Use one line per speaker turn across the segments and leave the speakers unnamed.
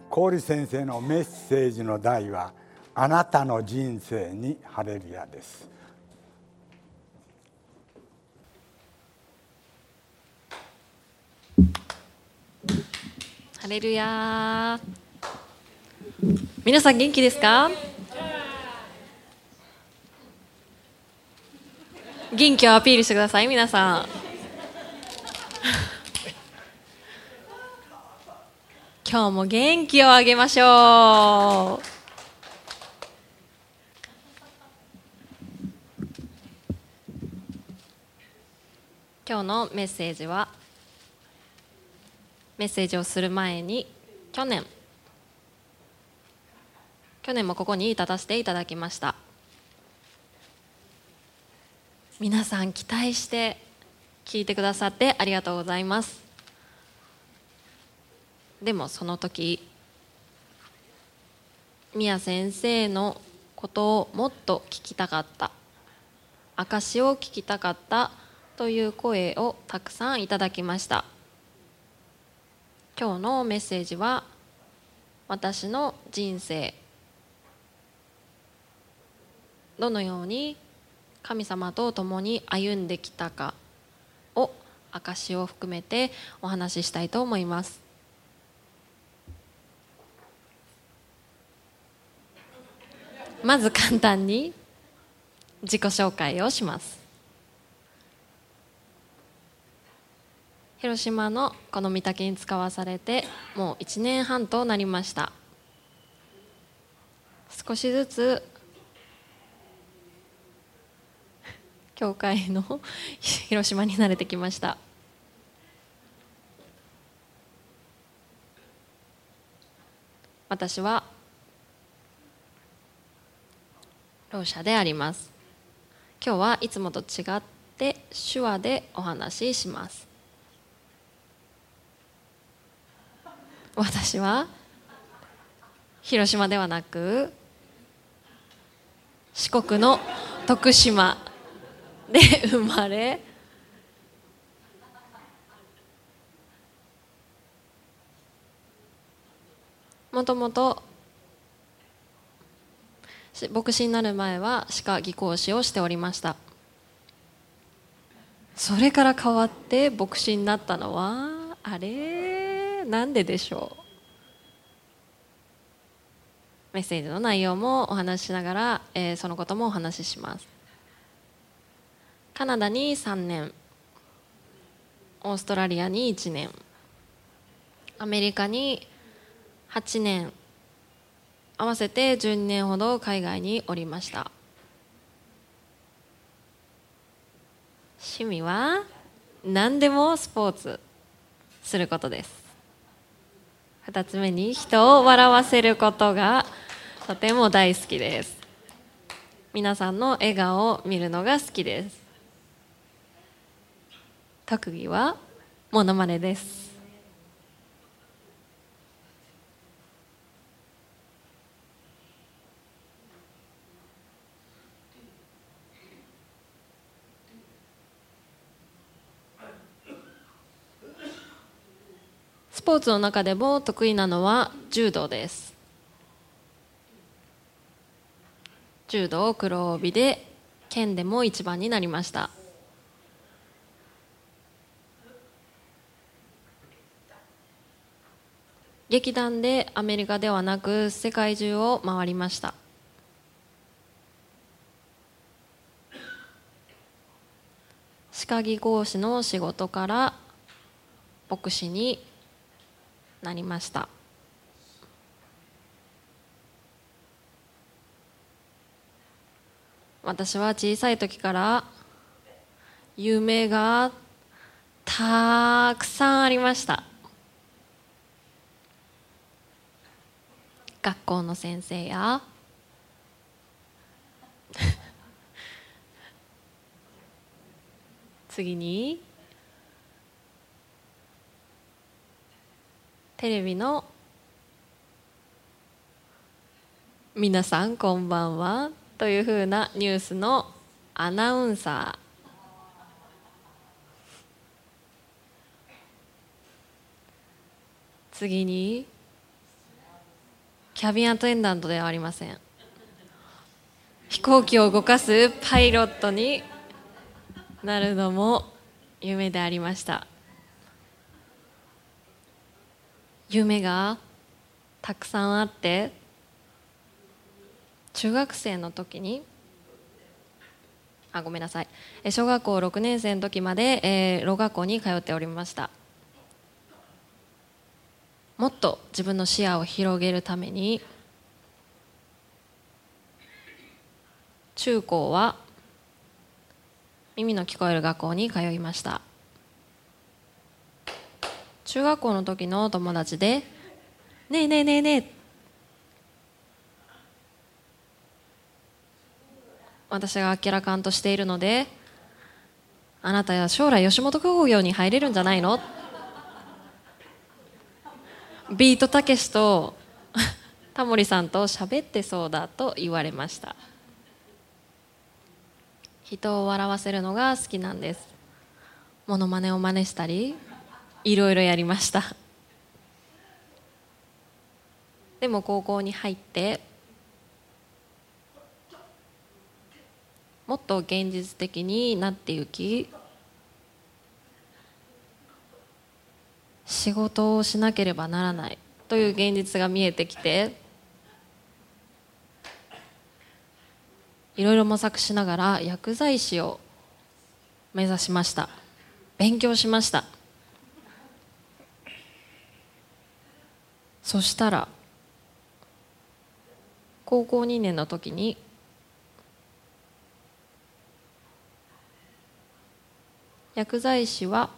郡先生のメッセージの題はあなたの人生にハレルヤです。
ハレルヤ。皆さん元気ですか？元気をアピールしてください。皆さん今日も元気をあげましょう。今日のメッセージは、メッセージをする前に去年もここに立たせていただきました。皆さん期待して聞いてくださってありがとうございます。でもその時、宮先生のことをもっと聞きたかった、証を聞きたかったという声をたくさんいただきました。今日のメッセージは、私の人生どのように神様と共に歩んできたかを、証を含めてお話ししたいと思います。まず簡単に自己紹介をします。広島のこの御嶽に使わされてもう1年半となりました。少しずつ教会の広島に慣れてきました。私はろう者であります。今日はいつもと違って手話でお話しします。私は広島ではなく四国の徳島で生まれ、もともと牧師になる前は歯科技工士をしておりました。それから変わって牧師になったのはなんででしょう。メッセージの内容もお話ししながら、そのこともお話しします。カナダに3年、オーストラリアに1年、アメリカに8年、合わせて12年ほど海外におりました。趣味は何でもスポーツすることです。2つ目に人を笑わせることがとても大好きです。皆さんの笑顔を見るのが好きです。特技はモノマネです。スポーツの中でも得意なのは柔道です。柔道黒帯で県でも一番になりました。劇団でアメリカではなく世界中を回りました。歯科技工士の仕事から牧師になりました。私は小さい時から夢がたくさんありました。学校の先生や次にテレビの皆さんこんばんはというふうなニュースのアナウンサー、次にキャビンアテンダントではありません。飛行機を動かすパイロットになるのも夢でありました。夢がたくさんあって、中学生の時にごめんなさい、小学校6年生の時まで、ろう学校に通っておりました。もっと自分の視野を広げるために、中高は耳の聞こえる学校に通いました。中学校の時の友達で、ねえねえねえねえ、私が明らかんとしているので、あなたは将来吉本興業に入れるんじゃないの、ビートたけしとタモリさんと喋ってそうだと言われました。人を笑わせるのが好きなんです。モノマネを真似したりいろいろやりました。でも高校に入ってもっと現実的になっていき、仕事をしなければならないという現実が見えてきて、いろいろ模索しながら薬剤師を目指しました。勉強しました。そしたら高校2年の時に薬剤師の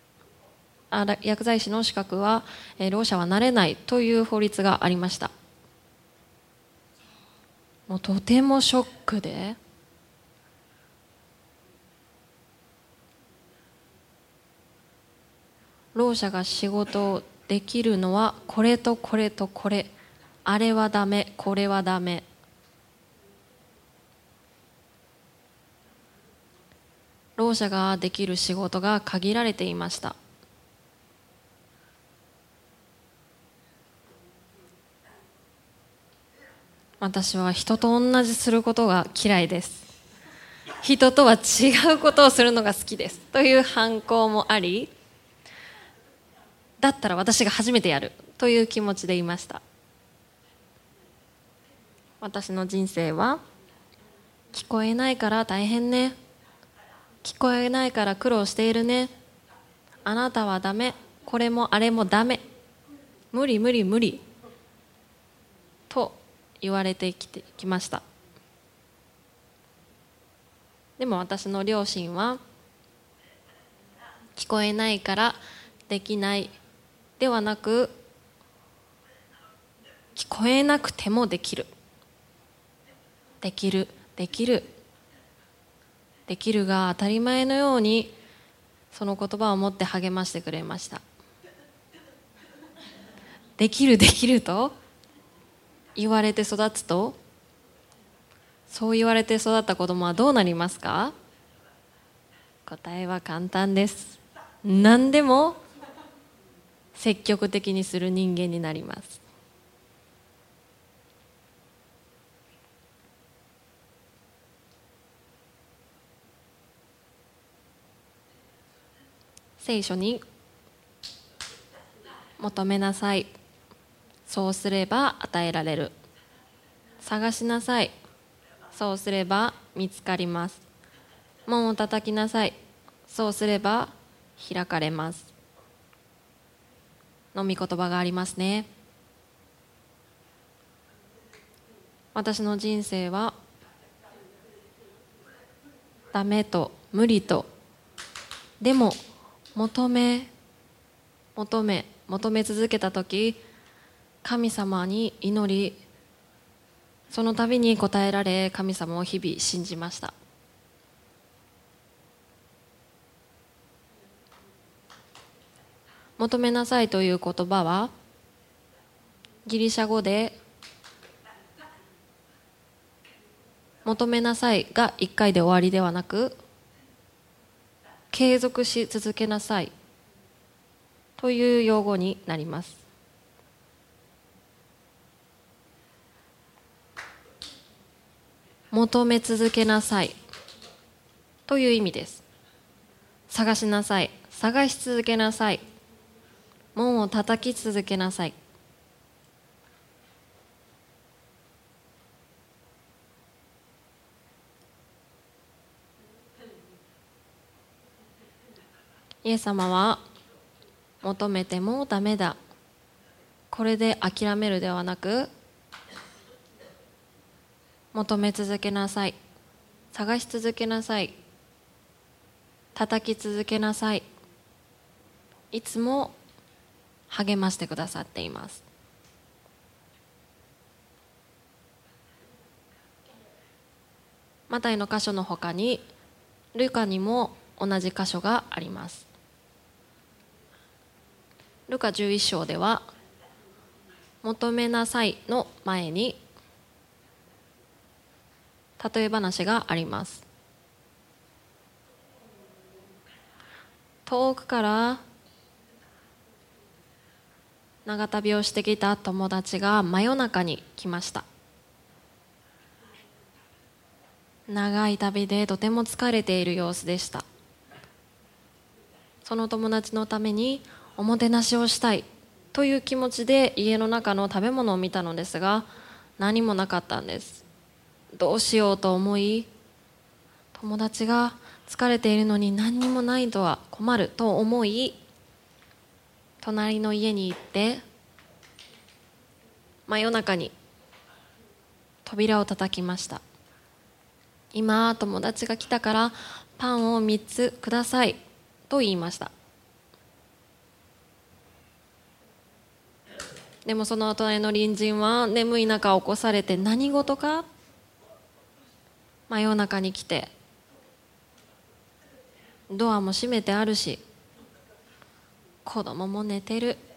資格はろう者はなれないという法律がありました。もうとてもショックで、ろう者が仕事をできるのはこれとこれとこれ、あれはダメ、これはダメ、ろう者ができる仕事が限られていました。私は人と同じすることが嫌いです。人とは違うことをするのが好きですという反抗もあり、だったら私が初めてやるという気持ちでいました。私の人生は聞こえないから大変ね、聞こえないから苦労しているね、あなたはダメ、これもあれもダメ、無理無理無理と言われてきました。でも私の両親は、聞こえないからできないではなく、聞こえなくてもできる、できるできるできるが当たり前のように、その言葉を持って励ましてくれました。できるできると言われて育つと、そう言われて育った子供はどうなりますか？答えは簡単です。何でも積極的にする人間になります。聖書に、求めなさい、そうすれば与えられる、探しなさい、そうすれば見つかります、門を叩きなさい、そうすれば開かれますの御言葉がありますね。私の人生はダメと無理と、でも求め続けたとき、神様に祈り、その度に応えられ、神様を日々信じました。求めなさいという言葉はギリシャ語で、求めなさいが一回で終わりではなく、継続し続けなさいという用語になります。 求め続けなさいという意味です。探しなさい、探し続けなさい、門を叩き続けなさい。イエス様は求めてもダメだ、これで諦めるではなく、求め続けなさい、探し続けなさい、叩き続けなさい、いつも励ましてくださっています。マタイの箇所のほかにルカにも同じ箇所があります。ルカ11章では求めなさいの前に例え話があります。遠くから長旅をしてきた友達が真夜中に来ました。長い旅でとても疲れている様子でした。その友達のためにおもてなしをしたいという気持ちで家の中の食べ物を見たのですが、何もなかったんです。どうしようと思い、友達が疲れているのに何にもないとは困ると思い、隣の家に行って真夜中に扉を叩きました。今友達が来たからパンを3つくださいと言いました。でもその隣の隣人は眠い中起こされて、何事か、真夜中に来てドアも閉めてあるし子供も寝てる、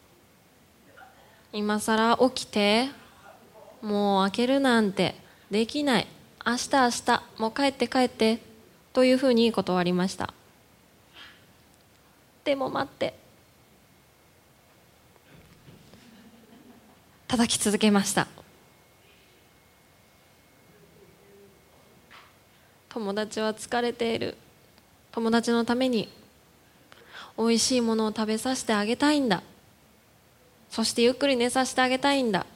今さら起きてもう開けるなんてできない、明日もう帰ってというふうに断りました。でも待って、叩き続けました。友達は疲れている、友達のためにおいしいものを食べさせてあげたいんだ、そしてゆっくり寝させてあげたいんだ、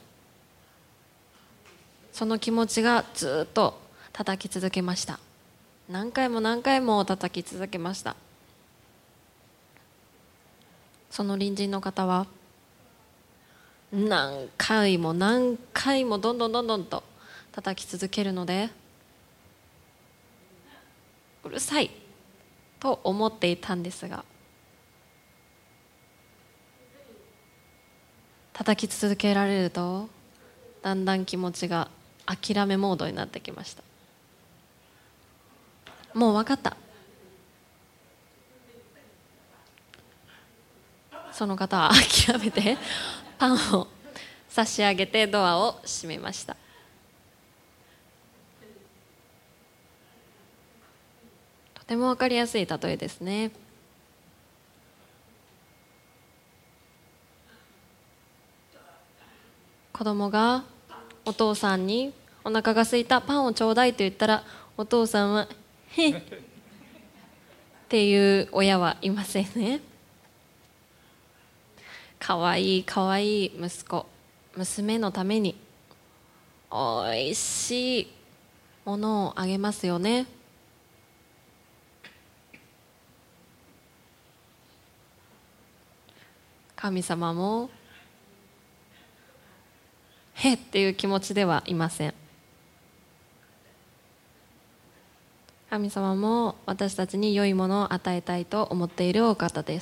その気持ちがずっと叩き続けました。何回も何回も叩き続けました。その隣人の方は何回も何回もどんどんと叩き続けるので、うるさいと思っていたんですが、叩き続けられるとだんだん気持ちが諦めモードになってきました。もう分かった。その方は諦めてパンを差し上げてドアを閉めました。とても分かりやすい例えですね。子供がお父さんにお腹が空いた、パンをちょうだいと言ったら、お父さんはへっっていう親はいませんね。かわいいかわいい息子娘のためにおいしいものをあげますよね。神様もへっていう気持ちではいません。神様も私たちに良いものを与えたいと思っているお方です。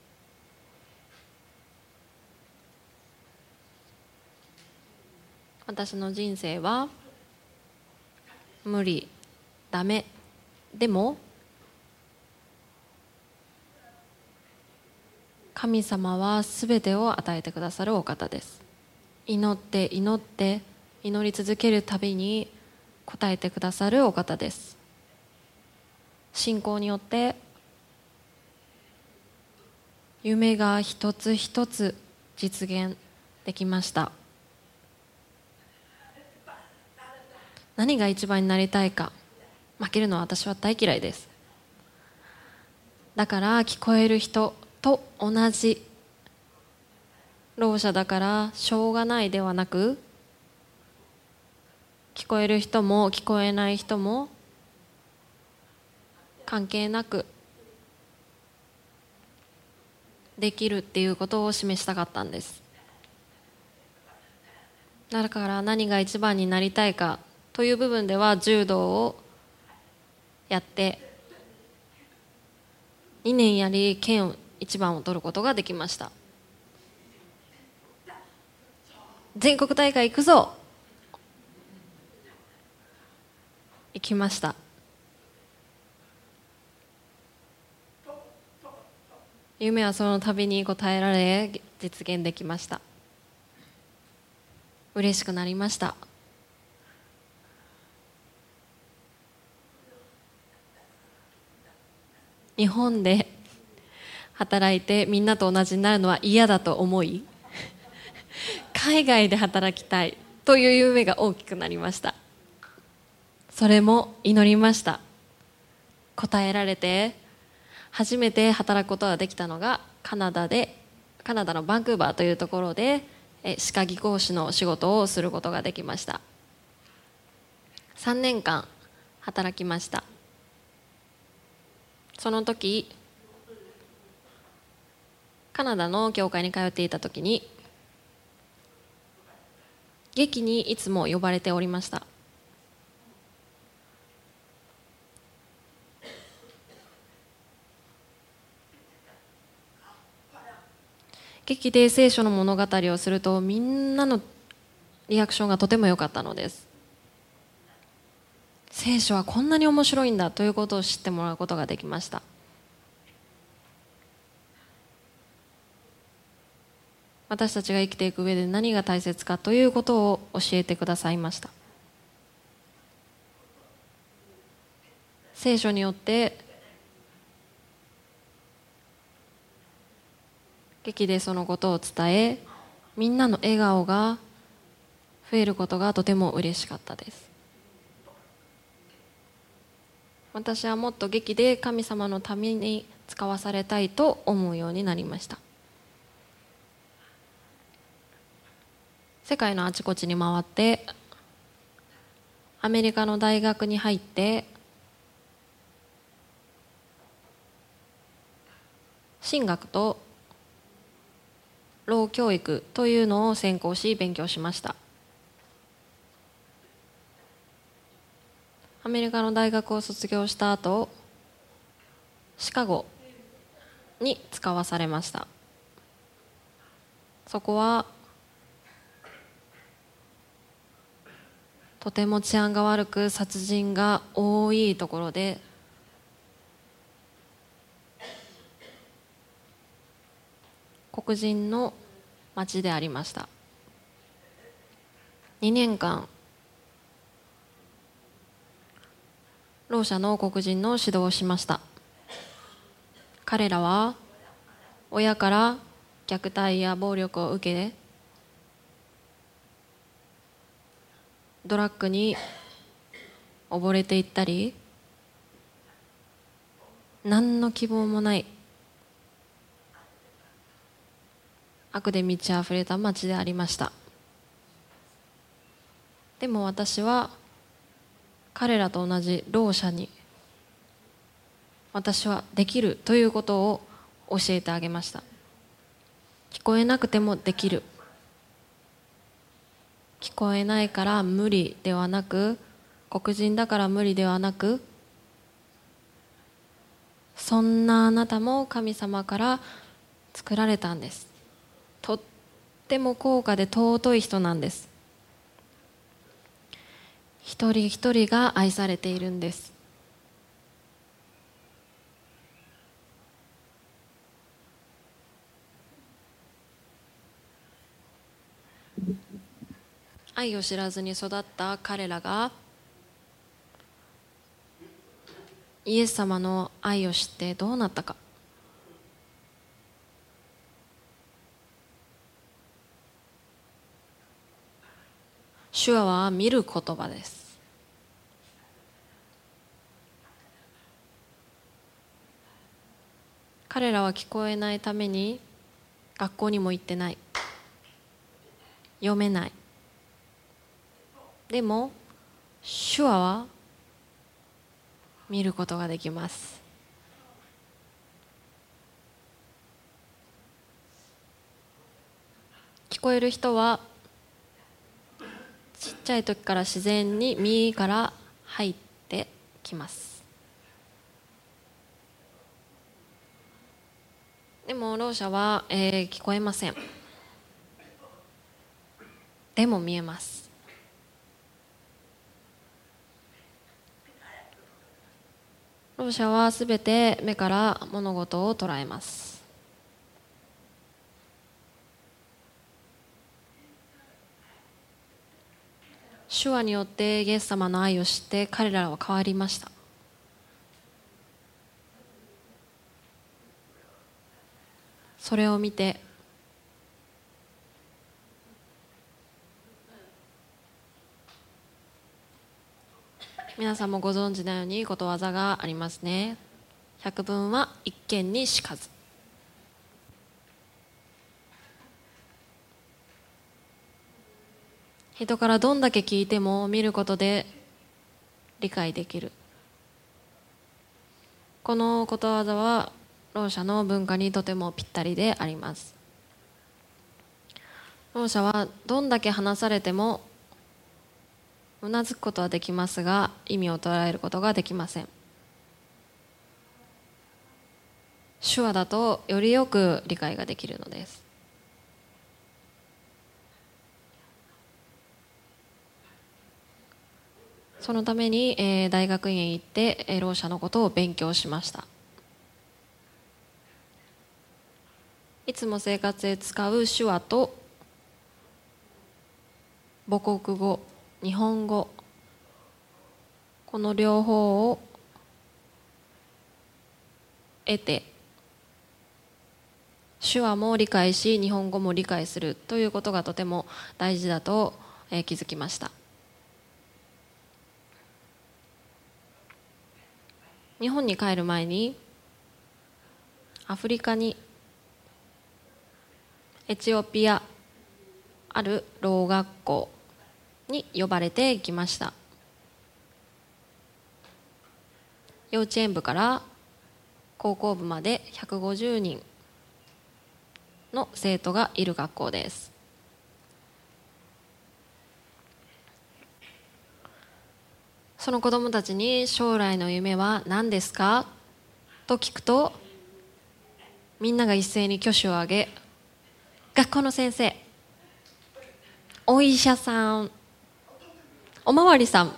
私の人生は無理、ダメ、でも神様はすべてを与えてくださるお方です。祈って祈って祈り続けるたびに答えてくださるお方です。信仰によって夢が一つ一つ実現できました。 何が一番になりたいか。負けるのは私は大嫌いです。だから聞こえる人と同じ、ろう者だからしょうがないではなく、聞こえる人も聞こえない人も関係なくできるっていうことを示したかったんです。だから何が一番になりたいかという部分では柔道をやって2年やり県一番を取ることができました。全国大会行くぞ、行きました。夢はその度に応えられ実現できました。嬉しくなりました。日本で働いてみんなと同じになるのは嫌だと思い、海外で働きたいという夢が大きくなりました。それも祈りました。答えられて初めて働くことができたのがカナダのバンクーバーというところで歯科技工士の仕事をすることができました。3年間働きました。その時カナダの教会に通っていた時に劇にいつも呼ばれておりました。劇で聖書の物語をするとみんなのリアクションがとても良かったのです。聖書はこんなに面白いんだということを知ってもらうことができました。私たちが生きていく上で何が大切かということを教えてくださいました。聖書によって劇でそのことを伝え、みんなの笑顔が増えることがとても嬉しかったです。私はもっと劇で神様のために使わされたいと思うようになりました。世界のあちこちに回ってアメリカの大学に入って神学と老教育というのを専攻し勉強しました。アメリカの大学を卒業した後、シカゴに使わされました。そこはとても治安が悪く殺人が多いところで、黒人の町でありました。2年間ろう者の黒人の指導をしました。彼らは親から虐待や暴力を受け、ドラッグに溺れていったり、何の希望もない悪で満ち溢れた町でありました。でも私は彼らと同じろう者に私はできるということを教えてあげました。聞こえなくてもできる、聞こえないから無理ではなく、黒人だから無理ではなく、そんなあなたも神様から作られたんです。とっても高価で尊い人なんです。一人一人が愛されているんです。愛を知らずに育った彼らがイエス様の愛を知ってどうなったか。主は見る言葉です。 彼らは聞こえないために学校にも行ってない、読めない。でも手話は見ることができます。聞こえる人はちっちゃい時から自然に耳から入ってきます。でもろう者は、聞こえません。でも見えます。ろう者はすべて目から物事を捉えます。手話によってイエス様の愛を知って彼らは変わりました。それを見て皆さんもご存知のようにことわざがありますね。百聞は一見にしかず。人からどんだけ聞いても見ることで理解できる。このことわざはろう者の文化にとてもぴったりであります。ろう者はどんだけ話されてもうなずくことはできますが、意味を捉えることができません。手話だとよりよく理解ができるのです。そのために、大学院へ行って、ろう者のことを勉強しました。いつも生活で使う手話と母国語、日本語、この両方を得て、手話も理解し日本語も理解するということがとても大事だと、気づきました。日本に帰る前にアフリカにエチオピアあるろう学校に呼ばれて行きました。幼稚園部から高校部まで150人の生徒がいる学校です。その子どもたちに将来の夢は何ですかと聞くと、みんなが一斉に挙手を挙げ、学校の先生、お医者さん、おまわりさん、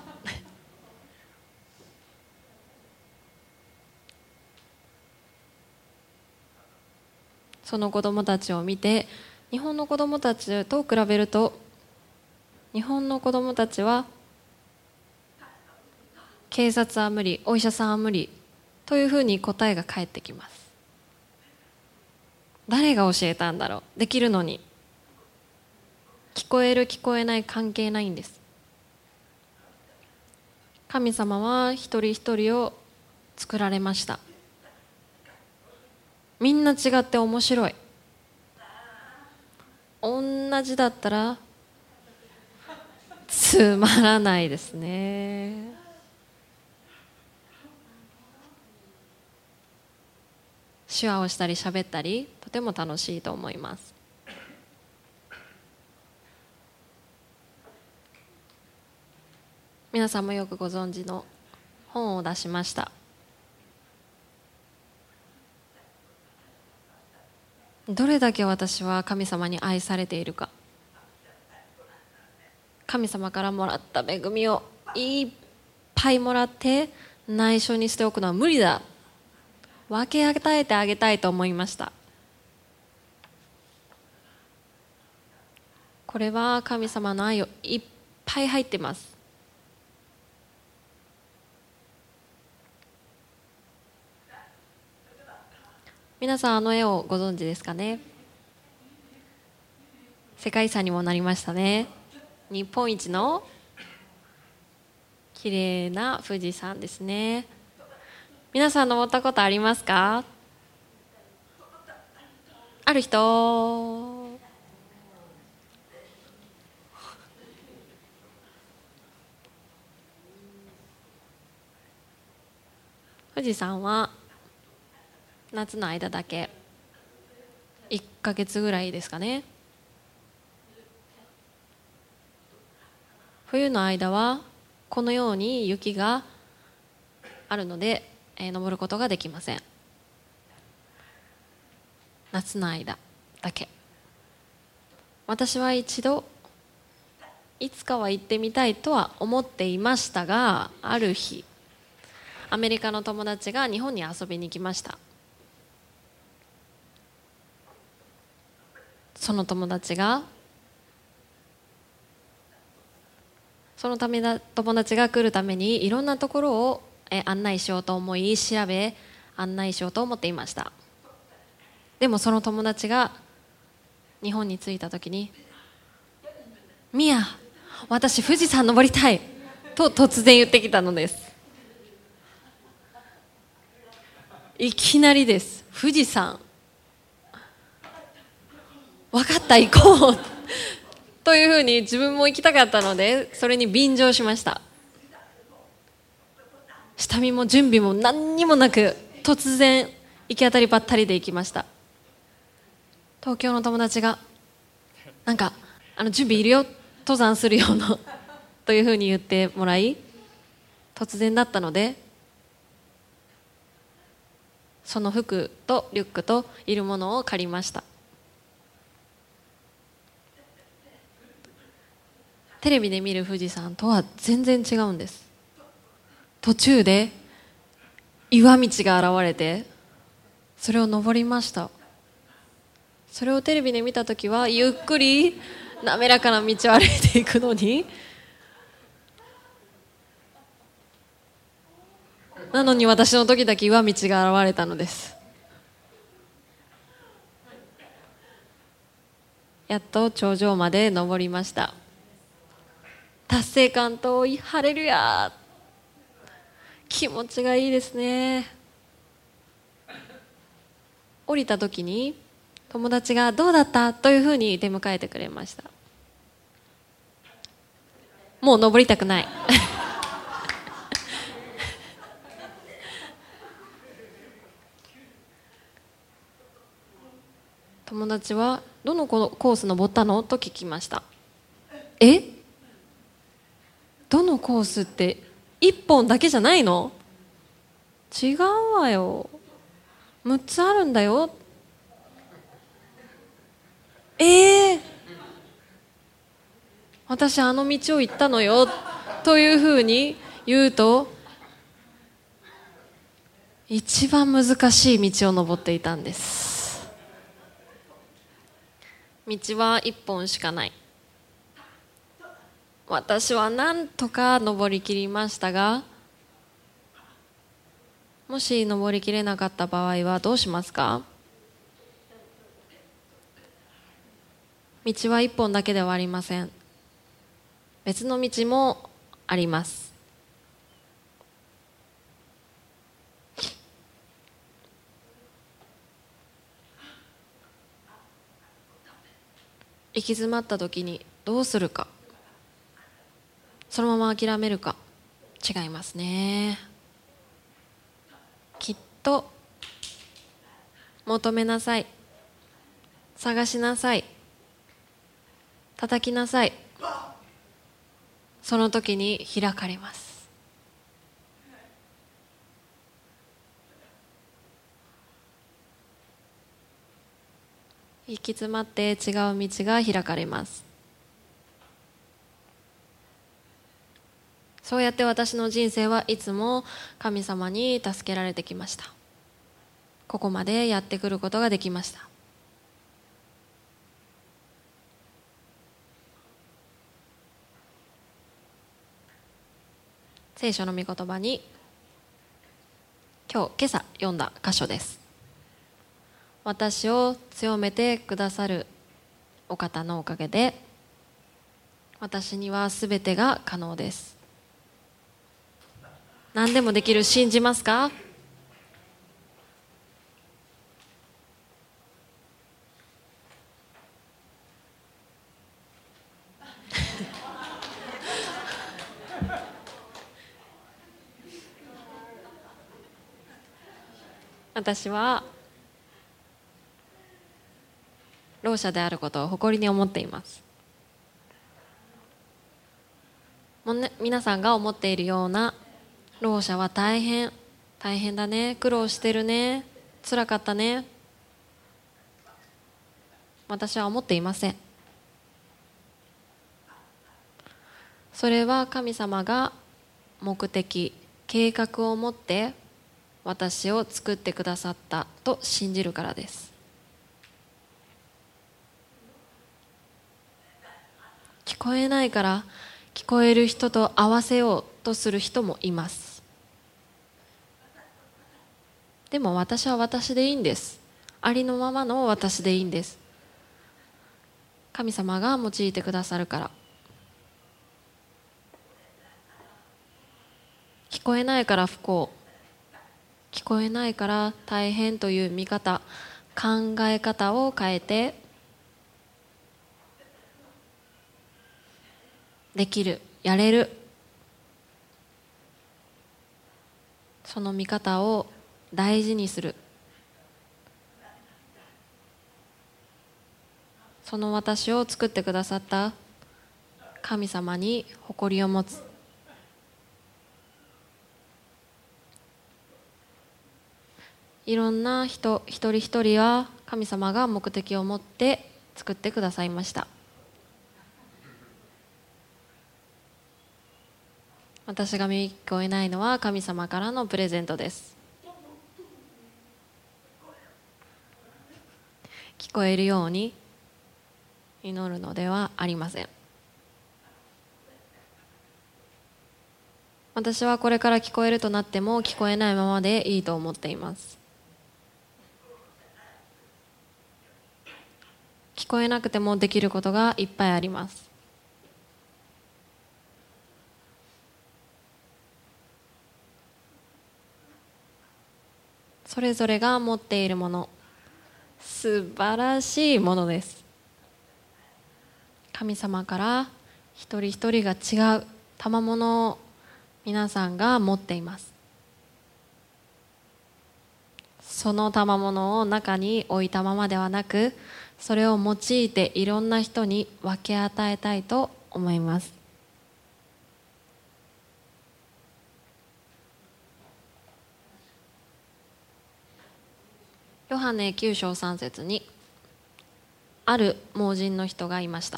その子どもたちを見て、日本の子どもたちと比べると、日本の子どもたちは警察は無理、お医者さんは無理というふうに答えが返ってきます。誰が教えたんだろう。できるのに。聞こえる聞こえない関係ないんです。神様は一人一人を作られました。みんな違って面白い。同じだったらつまらないですね。手話をしたり喋ったり、とても楽しいと思います。皆さんもよくご存知の本を出しました。どれだけ私は神様に愛されているか。神様からもらった恵みをいっぱいもらって内緒にしておくのは無理だ。分け与えてあげたいと思いました。これは神様の愛をいっぱい入ってます。皆さん、あの絵をご存知ですかね。世界遺産にもなりましたね。日本一の綺麗な富士山ですね。皆さん登ったことありますか？ ある人。富士山は夏の間だけ1ヶ月ぐらいですかね。冬の間はこのように雪があるので、登ることができません。夏の間だけ。私は一度いつかは行ってみたいとは思っていましたが、ある日アメリカの友達が日本に遊びに来ました。その友達が友達が来るためにいろんなところを案内しようと思い、調べ案内しようと思っていました。でもその友達が日本に着いた時に、ミヤ、私富士山登りたいと突然言ってきたのです。いきなりです。富士山、分かった、行こうというふうに自分も行きたかったので、それに便乗しました。下見も準備も何にもなく、突然行き当たりばったりで行きました。東京の友達がなんか準備いるよ、登山するようなというふうに言ってもらい、突然だったのでその服とリュックといるものを借りました。テレビで見る富士山とは全然違うんです。途中で岩道が現れて、それを登りました。それをテレビで見たときはゆっくり滑らかな道を歩いていくのに、なのに私の時だけ岩道が現れたのです。やっと頂上まで登りました。達成感とハレルヤ、気持ちがいいですね。降りた時に友達がどうだったというふうに出迎えてくれました。もう登りたくない友達はどのコース登ったのと聞きました。どのコースって1本だけじゃないの？違うわよ、6つあるんだよ。私あの道を行ったのよというふうに言うと、一番難しい道を登っていたんです。道は1本しかない。私は何とか登りきりましたが、もし登りきれなかった場合はどうしますか？道は1本だけではありません。別の道もあります。行き詰まった時にどうするか。そのまま諦めるか。違いますね。きっと求めなさい、探しなさい、叩きなさい。その時に開かれます。行き詰まって違う道が開かれます。そうやって私の人生はいつも神様に助けられてきました。ここまでやってくることができました。聖書の御言葉に今朝読んだ箇所です。私を強めてくださるお方のおかげで私にはすべてが可能です。何でもできる、信じますか？ 私はろう者であることを誇りに思っています。皆さんが思っているようなろう者は大変だね、苦労してるね、辛かったね、私は思っていません。それは神様が目的、計画を持って私を作ってくださったと信じるからです。聞こえないから聞こえる人と合わせようとする人もいます。でも私は私でいいんです。ありのままの私でいいんです。神様が用いてくださるから。聞こえないから不幸、聞こえないから大変という見方、考え方を変えて、できる、やれる、その見方を大事にする。その私を作ってくださった神様に誇りを持つ。いろんな人一人一人は神様が目的を持って作ってくださいました。私が耳聞こえないのは神様からのプレゼントです。聞こえるように祈るのではありません。私はこれから聞こえるとなっても聞こえないままでいいと思っています。聞こえなくてもできることがいっぱいあります。それぞれが持っているもの、素晴らしいものです。神様から一人一人が違う賜物を皆さんが持っています。その賜物を中に置いたままではなく、それを用いていろんな人に分け与えたいと思います。ヨハネ9章3節にある盲人の人がいました。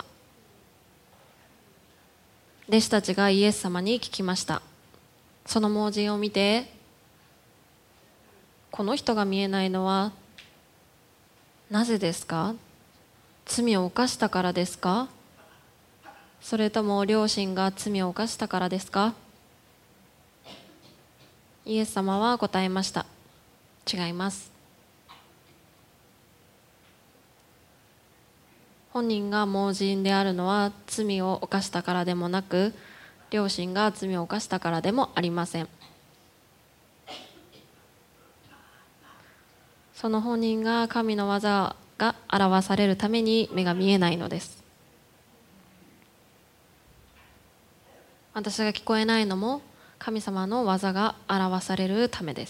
弟子たちがイエス様に聞きました。その盲人を見て、この人が見えないのはなぜですか？罪を犯したからですか？それとも両親が罪を犯したからですか？イエス様は答えました。違います。本人が盲人であるのは罪を犯したからでもなく、両親が罪を犯したからでもありません。その本人が神の技が表されるために目が見えないのです。私が聞こえないのも神様の技が表されるためです。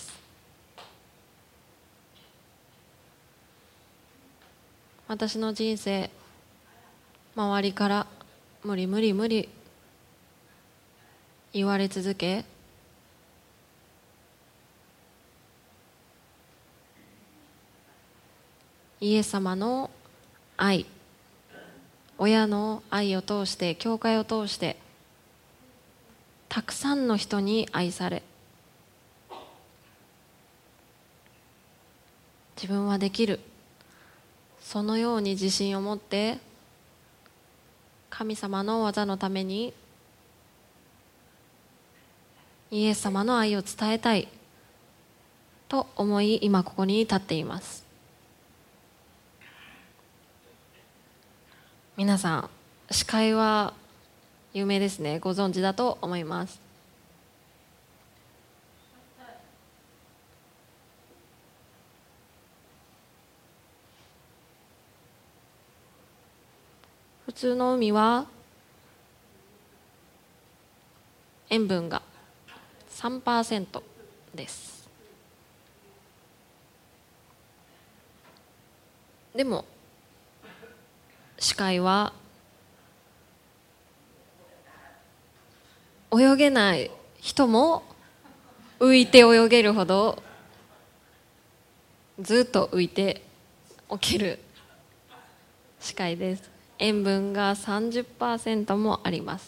私の人生、周りから無理無理無理言われ続け、イエス様の愛、親の愛を通して、教会を通してたくさんの人に愛され、自分はできる、そのように自信を持って神様の技のためにイエス様の愛を伝えたいと思い、今ここに立っています。皆さん、司会は有名ですね。ご存知だと思います。普通の海は塩分が 3% です。 でも視界は泳げない人も浮いて泳げるほどずっと浮いておける視界です。塩分が 30% もあります。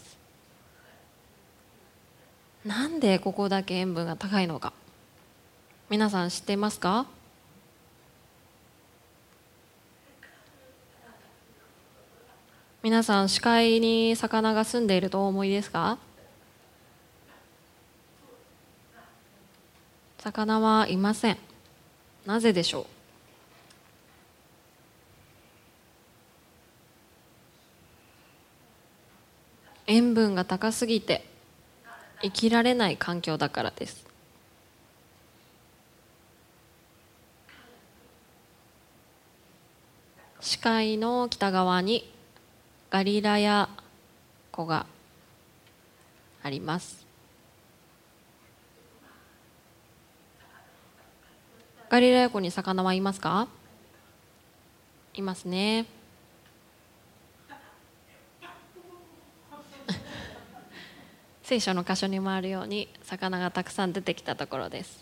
なんでここだけ塩分が高いのか、皆さん知っていますか？皆さん視界に魚が住んでいるとお思いですか？魚はいません。なぜでしょう？塩分が高すぎて生きられない環境だからです。視界の北側にガリラヤ湖があります。ガリラヤ湖に魚はいますか？いますね。聖書の箇所にもあるように魚がたくさん出てきたところです。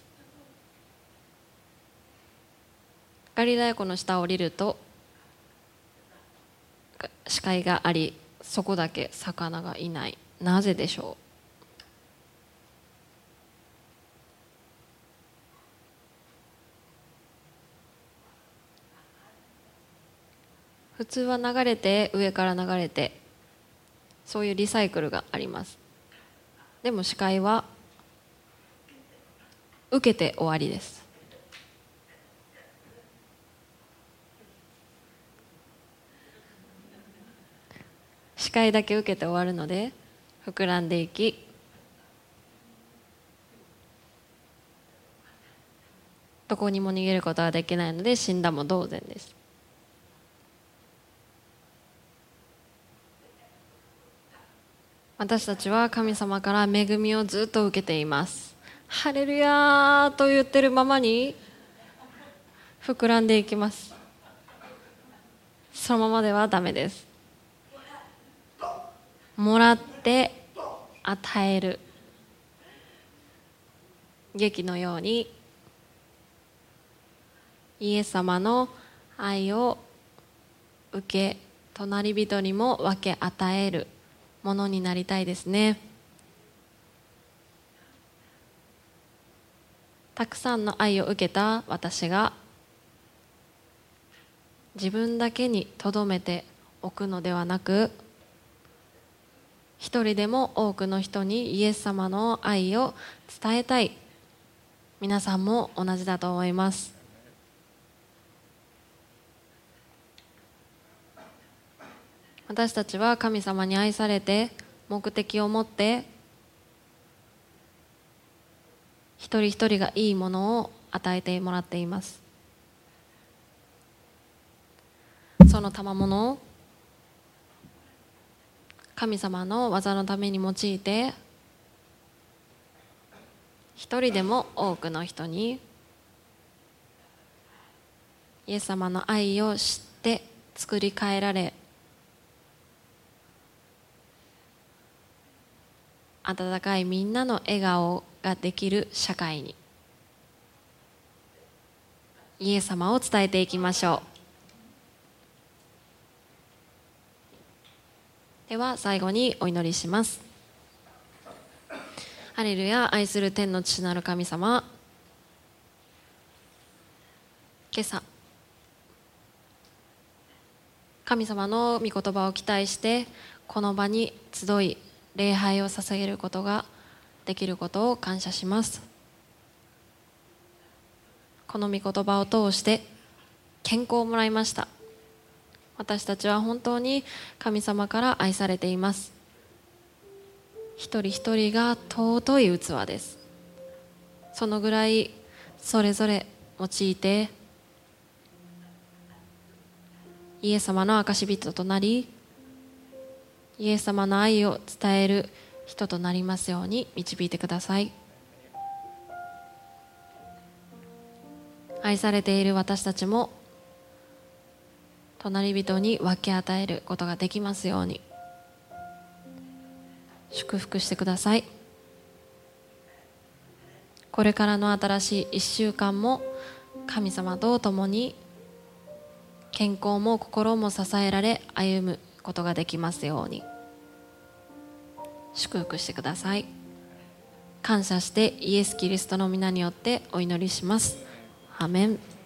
ガリラヤ湖の下を降りると視界があり、そこだけ魚がいない。なぜでしょう？普通は流れて上から流れて、そういうリサイクルがあります。でも視界は受けて終わりです。視界だけ受けて終わるので膨らんでいき、どこにも逃げることはできないので死んだも同然です。私たちは神様から恵みをずっと受けています。ハレルヤーと言ってるままに膨らんでいきます。そのままではダメです。もらって与える劇のように、イエス様の愛を受け、隣人にも分け与えるものになりたいですね。たくさんの愛を受けた私が自分だけにとどめておくのではなく、一人でも多くの人にイエス様の愛を伝えたい。皆さんも同じだと思います。私たちは神様に愛されて、目的を持って一人一人がいいものを与えてもらっています。その賜物を神様の技のために用いて、一人でも多くの人にイエス様の愛を知って作り変えられ、温かいみんなの笑顔ができる社会に、イエス様を伝えていきましょう。では最後にお祈りします。ハレルヤ。愛する天の父なる神様、今朝神様の御言葉を期待してこの場に集い礼拝を捧げることができることを感謝します。この御言葉を通して健康をもらいました。私たちは本当に神様から愛されています。一人一人が尊い器です。そのぐらいそれぞれ用いてイエス様の証人となり、イエス様の愛を伝える人となりますように導いてください。愛されている私たちも隣人に分け与えることができますように。祝福してください。これからの新しい1週間も神様と共に健康も心も支えられ歩むことができますように。祝福してください。感謝してイエス・キリストの皆によってお祈りします。アメン。